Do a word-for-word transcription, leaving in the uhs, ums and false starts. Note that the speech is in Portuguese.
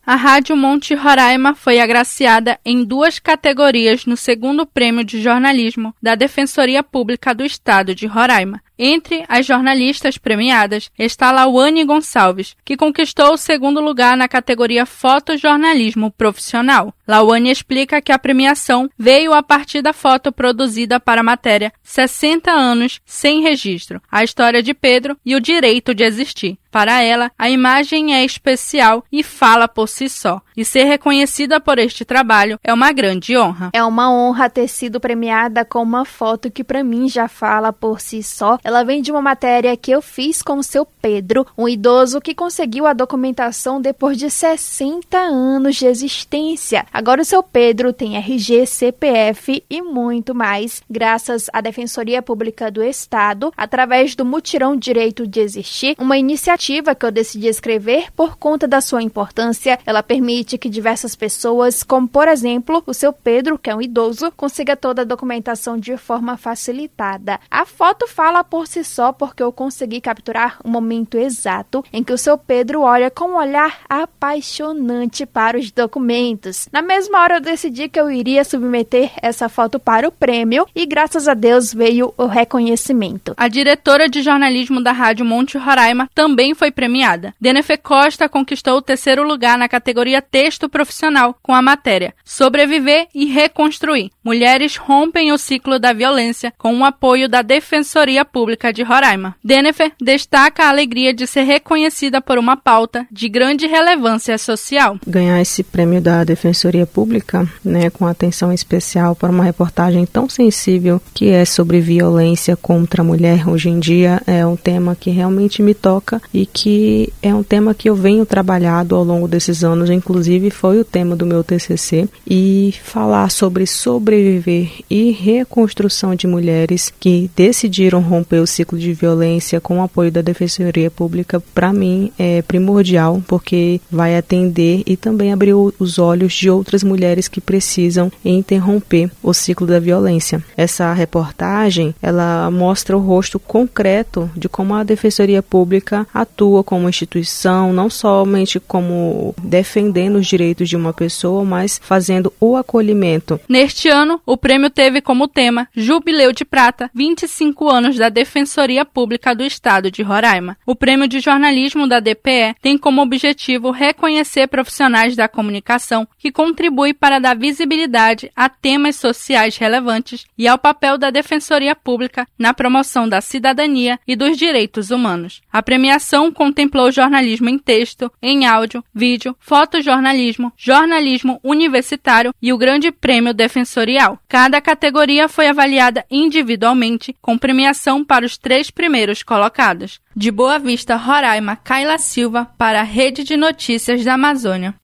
a Rádio Monte Roraima foi agraciada em duas categorias no segundo Prêmio de Jornalismo da Defensoria Pública do Estado de Roraima. Entre as jornalistas premiadas está Lauane Gonçalves, que conquistou o segundo lugar na categoria Fotojornalismo Profissional. Lauane explica que a premiação veio a partir da foto produzida para a matéria sessenta anos sem registro, a história de Pedro e o direito de existir. Para ela, a imagem é especial e fala por si só. E ser reconhecida por este trabalho é uma grande honra. É uma honra ter sido premiada com uma foto que para mim já fala por si só. Ela vem de uma matéria que eu fiz com o seu Pedro, um idoso que conseguiu a documentação depois de sessenta anos de existência. Agora o seu Pedro tem R G, C P F e muito mais, graças à Defensoria Pública do Estado, através do Mutirão Direito de Existir, uma iniciativa que eu decidi escrever por conta da sua importância. Ela permite que diversas pessoas, como por exemplo o seu Pedro, que é um idoso, consiga toda a documentação de forma facilitada. A foto fala por si só porque eu consegui capturar o momento exato em que o seu Pedro olha com um olhar apaixonante para os documentos. Na mesma hora eu decidi que eu iria submeter essa foto para o prêmio e graças a Deus veio o reconhecimento. A diretora de jornalismo da Rádio Monte Roraima também foi premiada. Denefe Costa conquistou o terceiro lugar na categoria Texto Profissional com a matéria Sobreviver e Reconstruir. Mulheres rompem o ciclo da violência com o apoio da Defensoria Pública de Roraima. Denefe destaca a alegria de ser reconhecida por uma pauta de grande relevância social. Ganhar esse prêmio da Defensoria Pública, né, com atenção especial para uma reportagem tão sensível que é sobre violência contra a mulher hoje em dia, é um tema que realmente me toca e que é um tema que eu venho trabalhado ao longo desses anos, inclusive foi o tema do meu T C C, e falar sobre sobreviver e reconstrução de mulheres que decidiram romper o ciclo de violência com o apoio da Defensoria Pública, para mim é primordial, porque vai atender e também abrir os olhos de outras mulheres que precisam interromper o ciclo da violência. Essa reportagem, ela mostra o rosto concreto de como a Defensoria Pública atua como instituição, não somente como defendendo os direitos de uma pessoa, mas fazendo o acolhimento. Neste ano, o prêmio teve como tema Jubileu de Prata, vinte e cinco anos da Defensoria Pública do Estado de Roraima. O prêmio de jornalismo da D P E tem como objetivo reconhecer profissionais da comunicação que contribuem para dar visibilidade a temas sociais relevantes e ao papel da Defensoria Pública na promoção da cidadania e dos direitos humanos. A premiação contemplou jornalismo em texto, em áudio, vídeo, fotojornalismo, jornalismo universitário e o Grande Prêmio Defensorial. Cada categoria foi avaliada individualmente, com premiação para os três primeiros colocados. De Boa Vista, Roraima, Kaila Silva, para a Rede de Notícias da Amazônia.